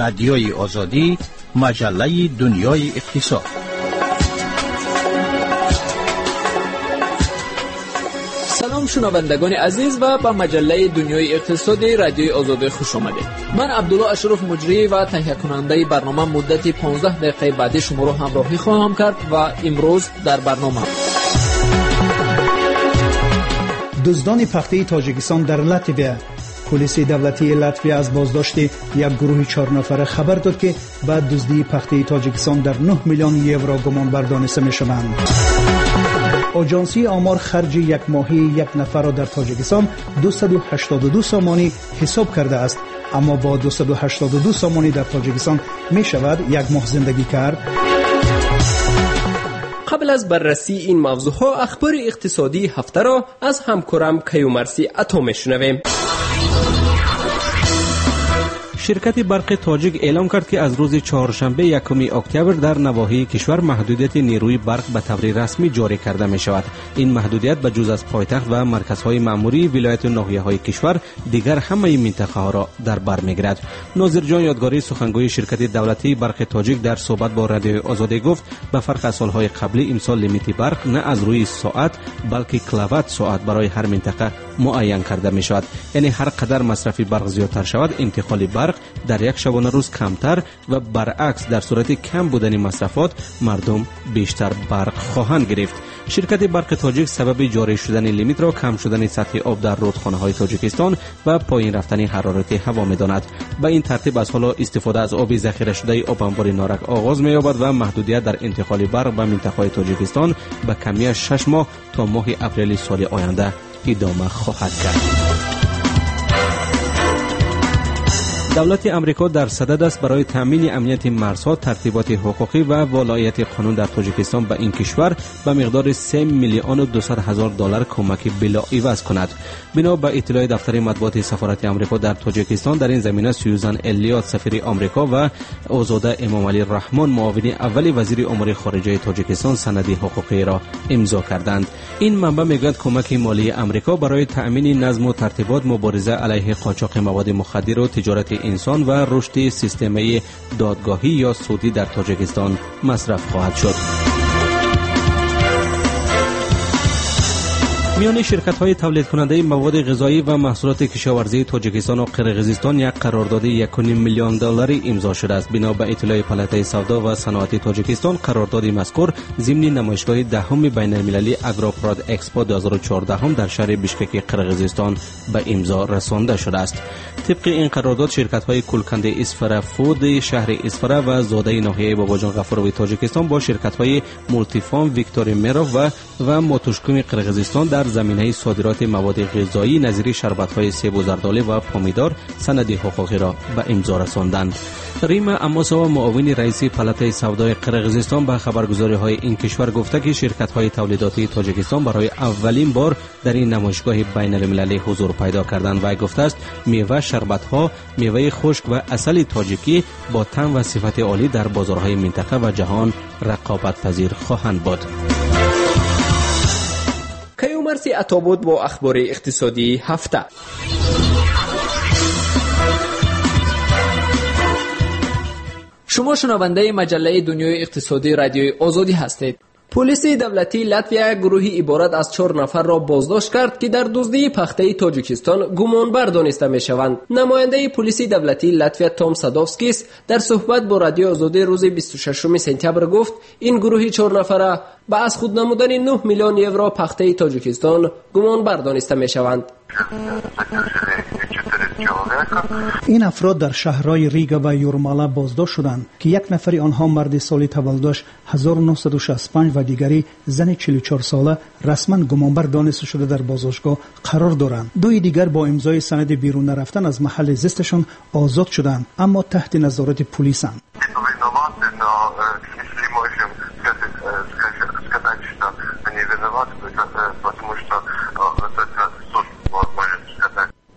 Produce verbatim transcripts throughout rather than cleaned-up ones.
رادیوی آزادی، مجله دنیای اقتصاد. سلام شنوندگان عزیز و به مجله دنیای اقتصادی رادیوی آزادی خوش آمدید. من عبدالله اشرف مجری و تهیه کننده برنامه مدت پانزده دقیقه بعد شما را همراهی خواهم کرد و امروز در برنامه دزدان پخته تاجیکستان در لاتویا. پلیس دولتی لاتویا از بازداشت یک گروه چهار نفره خبر داد که بعد دزدی پخته تاجیکستان در نه میلیون یورو گمان بر دانسته می‌شوند. آژانسی آمار خرج یک ماهی یک نفر را در تاجیکستان دویست و هشتاد و دو سامانی حساب کرده است، اما با دویست و هشتاد و دو سامانی در تاجیکستان می شود یک ماه زندگی کرد. قبل از بررسی این موضوع ها اخبار اقتصادی هفته را از همکارم کیومرثی عطا میشنویم. شرکت برق تاجیک اعلام کرد که از روز چهارشنبه یکم اکتبر در نواحی کشور محدودیت نیروی برق به طور رسمی جاری کرده می شود. این محدودیت به جز از پایتخت و مرکزهای مأموری ولایت و ناحیه‌های کشور دیگر همه منطقه ها را در بر می‌گیرد. ناظر جان یادگاری سخنگوی شرکت دولتی برق تاجیک در صحبت با رادیو آزادی گفت به فرق از سالهای قبلی امسال لیمیت برق نه از روی ساعت بلکه کیلووات ساعت برای هر منطقه معین کرده می شود. یعنی هر قدر مصرف برق زیادتر شود انتقال برق در یک شبانه روز کمتر و برعکس در صورت کم بودن مصرفات مردم بیشتر برق خواهند گرفت. شرکت برق تاجیک سبب جاری شدن لیمیت را کم شدن سطح آب در رودخانه‌های تاجیکستان و پایین رفتن حرارت هوا می‌داند. به این ترتیب از حالا استفاده از آب ذخیره شده آب انبار نارک آغاز می‌یابد و محدودیت در انتقال برق به منطقه‌های تاجیکستان به کمی شش ماه تا ماه اپریل سال آینده ادامه خواهد کرد. دولت امریکا در صدد است برای تامین امنیت مرزها ترتیبات حقوقی و ولایت قانون در تاجیکستان به این کشور به مقدار سه میلیون و دویست هزار دلار کمک بلا عوض کند. بنا به اطلاع دفتر مطبوعات سفارت امریکا در تاجیکستان در این زمینه سیوزن الیات سفیر امریکا و آزاده امام علی رحمان معاون اول وزیر امور خارجه تاجیکستان سند حقوقی را امضا کردند. این منبع میگوید کمک مالی امریکا برای تامین نظم و ترتیبات مبارزه علیه قاچاق مواد مخدر و تجارت انسان و رشد سیستمی دادگاهی یا سودی در تاجیکستان مصرف خواهد شد. میان شرکت‌های تولید کننده مواد غذایی و محصولات کشاورزی تاجیکستان و قرقیزستان یک قرارداد یک و نیم میلیون دلاری امضا شده است. بنا به اطلاع پالاتای سودا و صنعت تاجیکستان قرارداد مذکور ضمن نمایشگاه دهم بین‌المللی اگروپراد اکسپو دو هزار و چهارده در شهر بیشکک قرقیزستان به امضا رسانده شده است. طبق این قرارداد شرکت‌های کلکنده اسفره فود شهر اسفره و زاده ناحیه باباجان غفاروی تاجیکستان با شرکت‌های مولتیفام ویکتوری میروف و و موتوشکوم قرقیزستان در زمینه صادرات مواد غذایی نظیر شربت‌های سیب و زردالو و پامیدار سند حقوقی را به امضا رساندند. ریم اماسا معاون رئیس پالاتای سودای قرقیزستان به خبرگزاری‌های این کشور گفته که شرکت‌های تولیداتی تاجیکستان برای اولین بار در این نمایشگاه بین‌المللی حضور پیدا کردند و گفته است میوه، شربت‌ها، میوه خشک و عسل تاجیکی با طعم و صفت عالی در بازارهای منطقه و جهان رقابت پذیر خواهند بود. کیومرثی عطا بود با اخبار اقتصادی هفته. شما شنونده مجله دنیای اقتصادی رادیوی آزادی هستید. پلیس دولتی لاتویا گروهی عبارت از چهار نفر را بازداشت کرد که در دزدی پخته تاجیکستان گمانبر دانسته میشوند. نماینده پلیس دولتی لاتویا توم سادوفسکیس در صحبت با رادیو آزادی روز بیست و ششم سپتامبر گفت این گروهی چهار نفره با از خود نمودن نه میلیون یورو پخته تاجیکستان گمانبر دانسته میشوند. این افراد در شهرهای ریگا و یورمالا بازداشت شدند که یک نفری آنها مرد سال تولدش هزار و نهصد و شصت و پنج و دیگری زن چهل و چهار ساله رسما گمانبر دانسته شده در بازداشتگاه قرار دارند. دوی دیگر با امضای سند بیرون نرفتن از محل زیستشان آزاد شدند اما تحت نظارت پلیسند.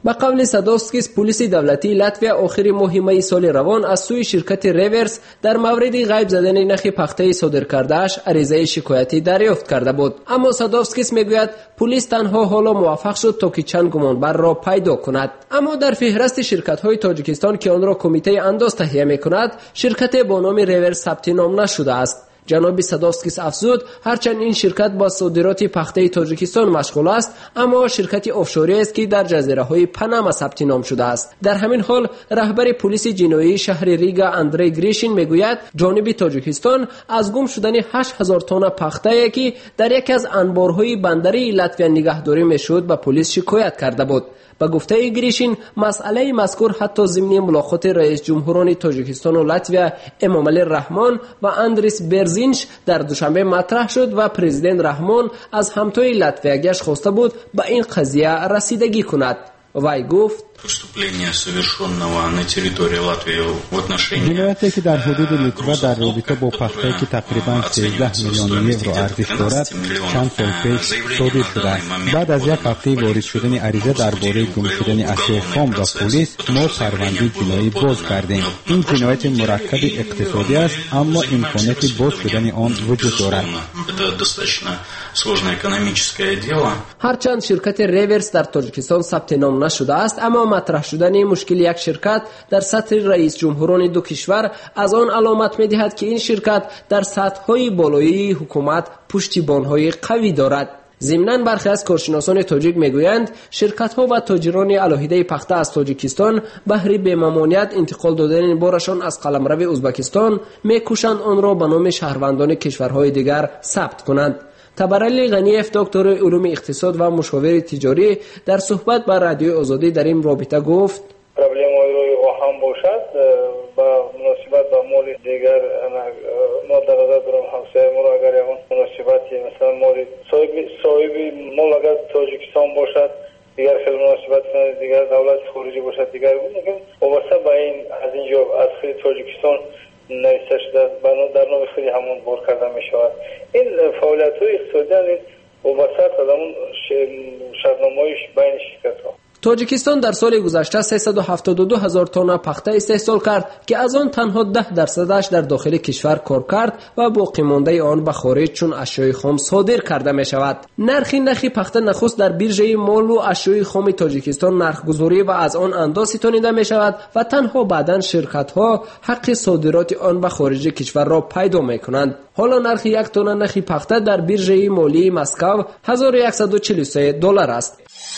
به قول سادوفسکیس، پلیس دولتی لاتویا آخر ماه می سال روان از سوی شرکت ریورس در مورد غیب زدن نرخ پخته صادر کرده‌اش عریضه شکایتی دریافت کرده بود. اما سادوفسکیس میگوید پلیس تنها حالا موفق شد تا که چند گمانبر را پیدا کند. اما در فهرست شرکت‌های تاجیکستان که آن را کمیته انداز تهیه می‌کند، شرکت با نام ریورس ثبت نام نشده است. جناب سادوفسکیس افزود هرچند این شرکت با صادرات پخته تاجیکستان مشغول است، اما شرکتی آفشوری است که در جزیره های پاناما ثبت نام شده است. در همین حال رهبر پلیس جنایی شهر ریگا اندری گریشین میگوید جانب تاجیکستان از گم شدن هشت هزار تن پخته که در یکی از انبارهای بندری لاتویا نگهداری میشد به پلیس شکایت کرده بود. با گفته گریشین مسئله مذکور حتی ضمن ملاقات رئیس جمهوران تاجیکستان و لاتویا امامعلی رحمان و اندریس برزینش در دوشنبه مطرح شد و پرزیدنت رحمان از همتای لاتویایش خواسته بود به این قضیه رسیدگی کند. وی گفت جنایتی که در حدود لیتوا در رابطه با پخته که تقریبا سیزده میلیون یورو ارزش دارد چند سال پیش صادر شده است. بعد از یک هفته وارد شدن عریضه درباره گم شدن اشیاء خام و پلیس، ما پرونده جنایی باز کردیم. این جنایت مرکب اقتصادی است، اما امکانات باز شدن آن وجود دارد. هرچند شرکت ریورس در تاجیکستان ثبت نام نشده است، اما مطرح شدن مشکل یک شرکت در سطح رئیس جمهوران دو کشور از آن علامت می‌دهد که این شرکت در سطح‌های بالایی حکومت پشتیبان‌های قوی دارد. ضمناً برخی از کارشناسان تاجیک میگویند شرکت‌ها و تاجران علاهیده پخته از تاجیکستان بهر به ممانعت انتقال دادن بارشان از قلمرو ازبکستان می‌کوشند آن را به نام شهروندان کشورهای دیگر ثبت کنند. تبرعلی غنیف، دکتر علوم اقتصاد و مشاور تجاری، در صحبت با رادیو آزادی در این رابطه گفت پروبلم‌های روی هم باشد با مناسبت با مال دیگر ما در نظر دارم همسایه ما را اگر یکان مناسبتی مثلا مال صاحب صاحب مال اگر تاجیکستان باشد دیگر خیلی مناسبت کنند، دیگر دولت خارجی باشد دیگر ممکن وابسته به این از اینجا از خیلی تاجیکستان نیستش در نام خیلی همون بار کرده می شود. این فعالیت های اقتصادی وابسته از همون شرطنامه‌های بین شرکت ها. تاجیکستان در سال گذشته سیصد و هفتاد و دو هزار تن پخته استحصال کرد که از آن تنها ده درصدش در داخل کشور کار کرد و باقی مانده آن به خارج چون اشیاء خام صادر کرده می شود. نرخ نخی پخته نخست در بیرژه مال و اشیاء خام تاجیکستان نرخگذاری و از آن انداز ستانیده می شود و تنها بعداً شرکت ها حق صادرات آن به خارج کشور را پیدا می کنند. حالا نرخ یک تن نخی پخته در بیرژه مالی مسکو هزار و صد و چهل و سه دلار است.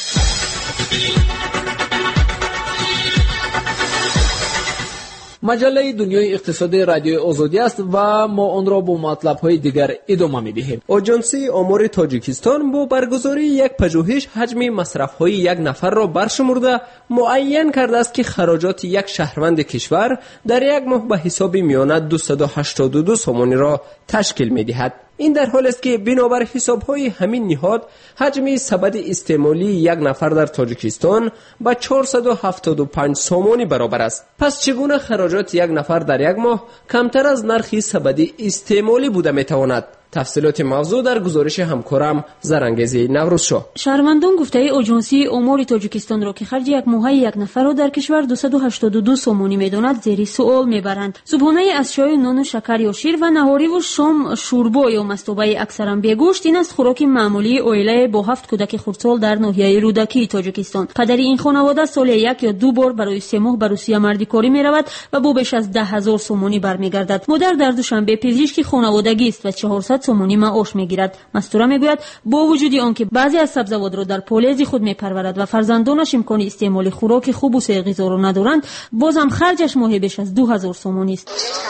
مجله دنیای اقتصادی رادیو آزادی است و ما آن را با مطلب‌های دیگر ادامه می‌دهیم. آژانسی آمار تاجیکستان با برگزاری یک پژوهش حجم مصرف‌های یک نفر را برشمرده معین کرده است که خراجات یک شهروند کشور در یک ماه به حساب میانه دویست و هشتاد و دو سومانی را تشکیل می‌دهد. این در حال است که بنابر حساب‌های همین نهاد حجم سبد استعمالی یک نفر در تاجیکستان با چهارصد و هفتاد و پنج سومانی برابر است. پس چگونه خراجات یک نفر در یک ماه کمتر از نرخ سبد استعمالی بوده میتواند؟ تفصیلات موضوع در گزارش همکارم زرانگیزی نوروزشاه. شهروندان گفته آژانسی آمار تاجیکستان را که خرج یک ماهه یک نفر را در کشور دویست و هشتاد و دو سومانی میداند زیر سوال میبرند. صبحانه از چای، نان و شکر یا شیر و نهاری و شام شوربا یا مستوبه اکثرا بیگوشت این است خوراک معمولی عائله با هفت کودک خردسال در ناحیه رودکی تاجیکستان. پدر این خانواده سال یک یا دو بار برای سه ماه به روسیه مردی کاری میرود و با بیش از ده هزار سومانی برمیگردد. مادر در دوشنبه پزشکی خانوادگی است و چهارصد سومانی معاش میگیرد. مستوره میگوید با وجود آنکه بعضی از سبزوات را در پالیز خود میپرورد و فرزندانش امکان استعمال خوراک خوب و صحی غذا را ندارند، باز هم خرجش ماهی بیش از دو هزار سومانی است.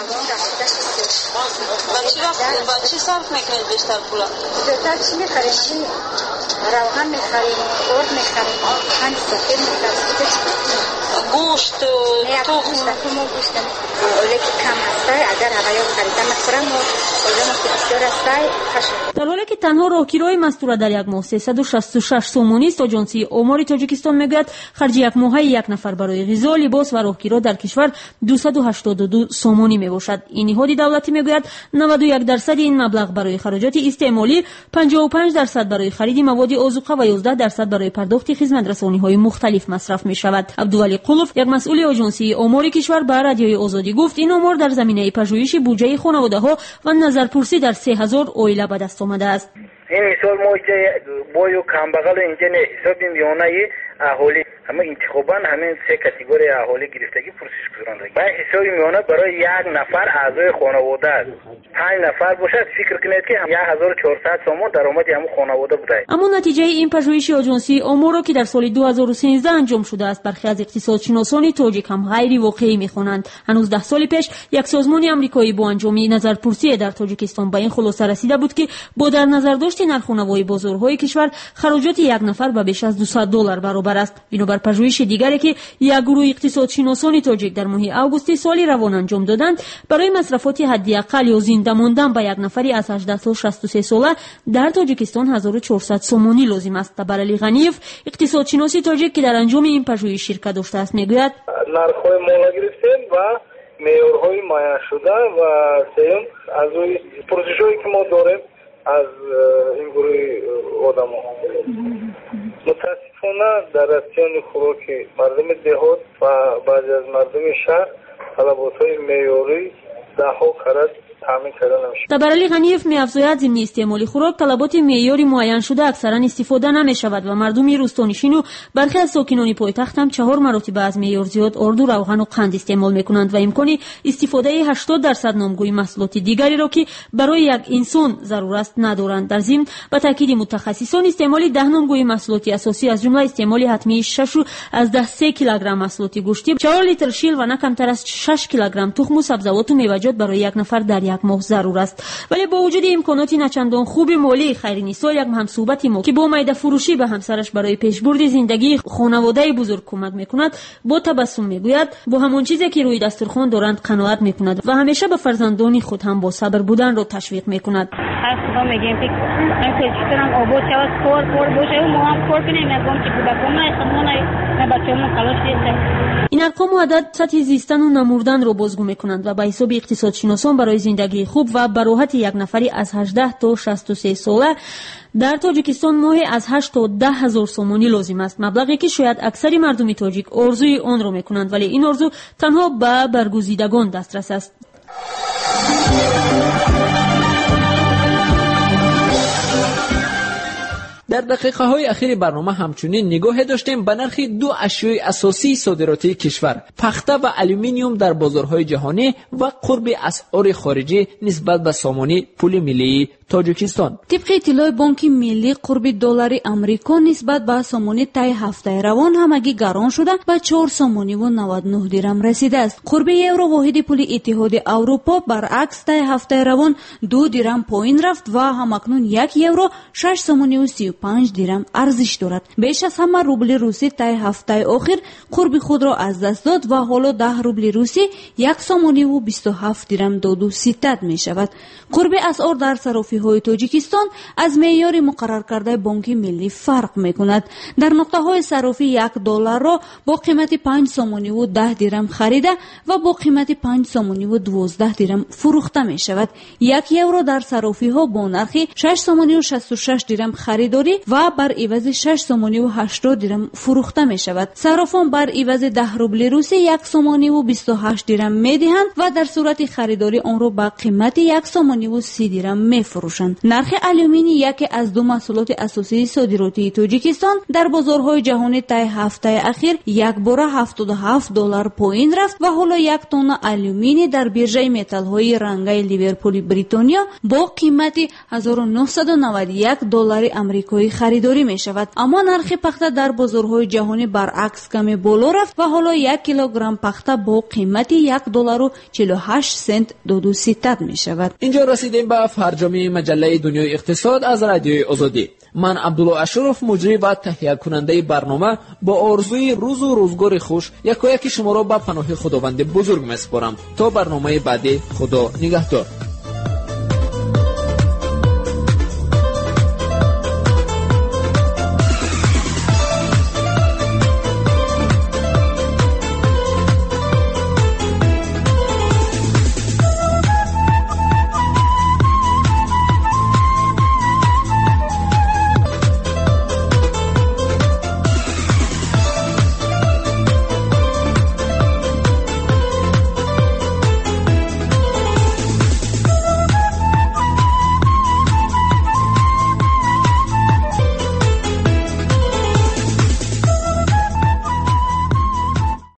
چی صرف میکنید بیشتر پولا؟ بیشتر چی میخریم؟ روغن میخریم، خورد میخریم، خند سفید میخریم. گوشت، تخم. تخم و گوشت ولی کم هسته اگر هوایی خریدم مستورم و اولم که بسیار هسته خشم. در حالی که تنها راهگیری مستوره در یک ماه سیصد و شصت و شش سومانی است، آژانسی آمار تاجیکستان میگوید خرج یک ماهه یک نفر برای غذا، لباس و راهگیری در کشور دویست و هشتاد و دو سومانی میباشد. این نهاد دولتی میگوید نود و یک درصد این مبلغ برای خراجات استعمالی، پنجاه و پنج درصد برای خرید مواد آذوقه و یازده درصد برای پرداخت خدمت‌رسانی‌های مختلف مصرف می‌شود. عبدولی قلوف، یک مسئول آژانسی آمار کشور، به رادیوی آزادی گفت این آمار در زمینه پژوهش بودجه خانواده‌ها و نظرپرسی در سه هزار عائله به دست آمده است. این مثال موجه بویو کامبغل اینجا نه حساب میونه اهالی همه انتخابان همین سه کاتگوری اهالی گرفتگی پرسش گذارنده با حساب میونه برای یک نفر اعضای خانواده است. پنج نفر باشد فکر کنید که هزار و چهارصد سوم درآمد همون خانواده بوده. اما نتیجه این پژوهش آژانسی آمار که در سال دو هزار و سیزده انجام شده است برخی از اقتصادشناسان تاجیک هم غیر واقعی می‌خوانند. هنوز ده سال پیش یک سازمان آمریکایی با انجام نظرپرسی در تاجیکستان به این خلاصه رسیده بود که با در نظر داشت نرخ‌ونمای بازارهای کشور خراجات یک نفر به بیش از دویست دلار برابر است. بنابر پژوهش دیگری که یک گروه اقتصادشناسان تاجیک در ماه آگوست سال روان انجام دادند، برای مصرفات حداقل یا زنده ماندن به یک نفری از هجده تا شصت و سه ساله در تاجیکستان هزار و چهارصد سومانی لازم است. تبرعلی غنیف، اقتصادشناس تاجیک که در انجام این پژوهش شرکت داشته است، میگوید نرخ‌های مالا گرفتن و معیارهای معین شده و سوم از روی پروسش‌هایی که ما داریم از این گروه آدم‌ها متاسفانه در رسیدن خوراک مردم دهات و بعضی از مردم شهر طلبات‌های معیاری ده‌ها کرد تامین کردن نمیشه. تبرعلی غنیف می‌افزاید ضمن استعمال خوراک طلبات معیاری معین شده اکثرا استفاده نمی‌شود و مردم روستانشین و برخی از ساکنان پایتخت هم چهار مرتبه از معیار زیاد آرد و روغن و قند استعمال می‌کنند و امکان استفاده هشتاد درصد نامگوی محصولات دیگری را که برای یک انسان ضرورت است ندارند. در ضمن به تاکید متخصصان استعمال ده نامگوی محصولات اساسی از جمله استعمال حتمی شش از ده سه کیلوگرم محصولات گوشتی، چهار لیتر شیل و نه کمتر از شش کیلوگرم تخم و سبزیجات و میوه‌جات برای یک نفر در یک ماه ضرور است. ولی با وجود امکانات نچندان خوب مالی خیرنیسا، یک همصحبت ما که با میده فروشی به همسرش برای پیشبرد زندگی خانواده بزرگ کمک میکند با تبسم میگوید با همون چیزی که روی دسترخوان دارند قناعت میکند و همیشه به فرزندان خود هم با صبر بودن را تشویق میکند. هر صبح میگیم که این کشترم آباد شود کار کار باشه و ما هم کار کنیم نگم که بودم نه خودمون نه بچه‌مون خلاص شد. این ارقام و عدد سطح زیستن و نمردن را بازگو میکنند و به حساب اقتصادشناسان برای زندگی خوب و براحت یک نفری از هجده تا شصت و سه ساله در تاجیکستان ماهی از هشت تا ده هزار سومانی لازم است، مبلغی که شاید اکثر مردم تاجیک آرزوی آن را میکنند ولی این آرزو تنها به برگزیدگان دسترس است. در دقیقه های اخیر برنامه همچنین نگاه داشتیم به نرخ دو اشیای اساسی صادراتی کشور، پخته و الومینیوم در بازارهای جهانی و قرب اسعار خارجی نسبت به سامانه پول ملی تاجیکستان. طبق اطلاع بانک ملی قرب دلار آمریکا نسبت به سامانه طی هفته روان همگی گران شده به چهار سامانی و نود و نه درم رسیده است. قرب یورو واحد پول اتحاد اروپا برعکس طی هفته روان دو درم پایین رفت و همکنون یک یورو شش سامانی و سی و پنج درم ارزش دارد. بیش از همه روبل روسی طی هفته اخیر قرب خود را از دست داد و حالا ده روبل روسی یک سامانی و بیست و هفت درم داد و ستد می شود. قرب اسعار در صرافی های تاجیکستان از معیار مقرر کرده بانک ملی فرق می کند. در نقطه های صرافی یک دلار را با قیمت پنج سامانی و ده درم خریده و با قیمت پنج سامانی و دوازده درم فروخته می شود. یک یورو در صرافی ها با نرخ شش سامانی و شصت و شش درم خریداری و بر عوض شش سامانی و هشتاد درم فروخته می شود. صرافان بر عوض ده روبل روسی یک سامانی و بیست و هشت درم می دهند و در صورت خریداری آن را با قیمت یک سامانی و سی درم می فروشند. نرخ الومینی یکی از دو محصولات اساسی صادراتی تاجیکستان در بازارهای جهانی طی هفته اخیر یک باره هفتاد و هفت دلار پایین رفت و حالا یک تن الومینی در بیرژه متال های رنگای لیورپول بریتانیا با قیمت هزار و نهصد و نود و یک دلار آمریکایی خریداری می شود. اما نرخ پخته در بازارهای جهانی برعکس کمی بالا رفت و حالا یک کیلوگرم پخته با قیمت یک دلار و چهل و هشت سنت دو و ستد می شود. اینجا رسیدیم به فرجام مجله دنیای اقتصاد از رادیوی آزادی. من عبدالله اشرف مجری و تهیه کننده برنامه با آرزوی روز و روزگار خوش یکایک شما را به پناه خداوند بزرگ میسپارم. تا برنامه بعدی، خدا نگهدار.